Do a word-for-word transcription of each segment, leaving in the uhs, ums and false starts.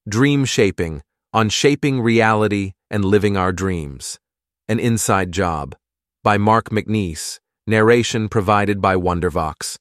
Dream Shaping, on Shaping Reality and Living Our Dreams. An Inside Job, by Mark McNeese, narration provided by Wondervox.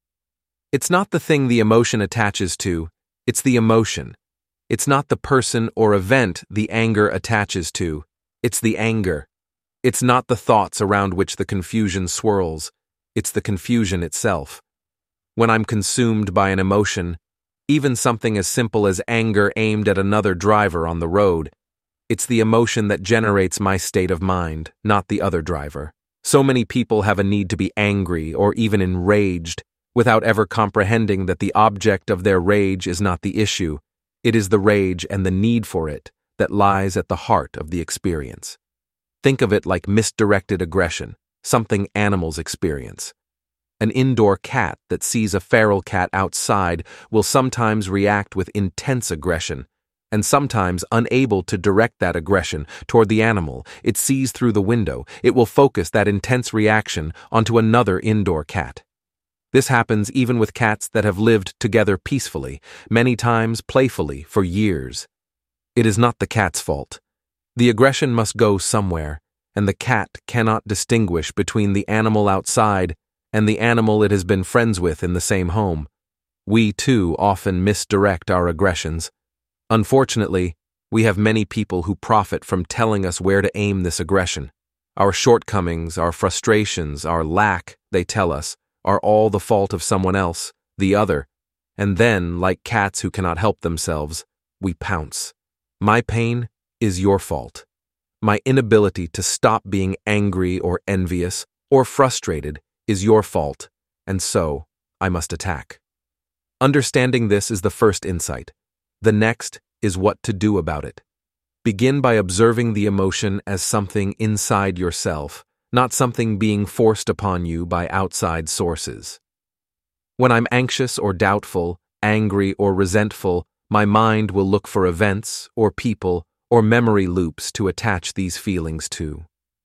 It's not the thing the emotion attaches to, it's the emotion. It's not the person or event the anger attaches to, it's the anger. It's not the thoughts around which the confusion swirls, it's the confusion itself. When I'm consumed by an emotion, even something as simple as anger aimed at another driver on the road, it's the emotion that generates my state of mind, not the other driver. So many people have a need to be angry or even enraged, without ever comprehending that the object of their rage is not the issue. It is the rage and the need for it that lies at the heart of the experience. Think of it like misdirected aggression, something animals experience. An indoor cat that sees a feral cat outside will sometimes react with intense aggression, and sometimes unable to direct that aggression toward the animal it sees through the window, it will focus that intense reaction onto another indoor cat. This happens even with cats that have lived together peacefully, many times playfully, for years. It is not the cat's fault. The aggression must go somewhere, and the cat cannot distinguish between the animal outside and the animal it has been friends with in the same home. We, too, often misdirect our aggressions. Unfortunately, we have many people who profit from telling us where to aim this aggression. Our shortcomings, our frustrations, our lack, they tell us, are all the fault of someone else, the other, and then, like cats who cannot help themselves, we pounce. My pain is your fault. My inability to stop being angry or envious or frustrated is your fault, and so I must attack. Understanding this is the first insight. The next is what to do about it. Begin by observing the emotion as something inside yourself, not something being forced upon you by outside sources. When I'm anxious or doubtful, angry or resentful, my mind will look for events or people or memory loops to attach these feelings to.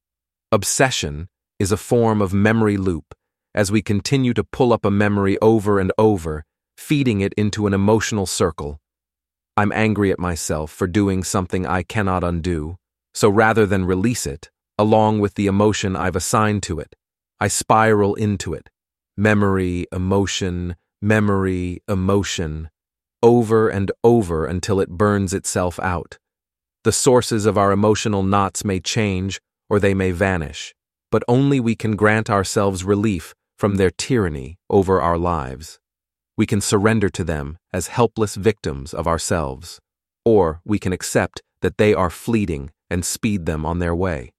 Obsession is a form of memory loop, as we continue to pull up a memory over and over, feeding it into an emotional circle. I'm angry at myself for doing something I cannot undo, so rather than release it, along with the emotion I've assigned to it, I spiral into it. Memory, emotion, memory, emotion, over and over until it burns itself out. The sources of our emotional knots may change or they may vanish, but only we can grant ourselves relief from their tyranny over our lives. We can surrender to them as helpless victims of ourselves, or we can accept that they are fleeting and speed them on their way.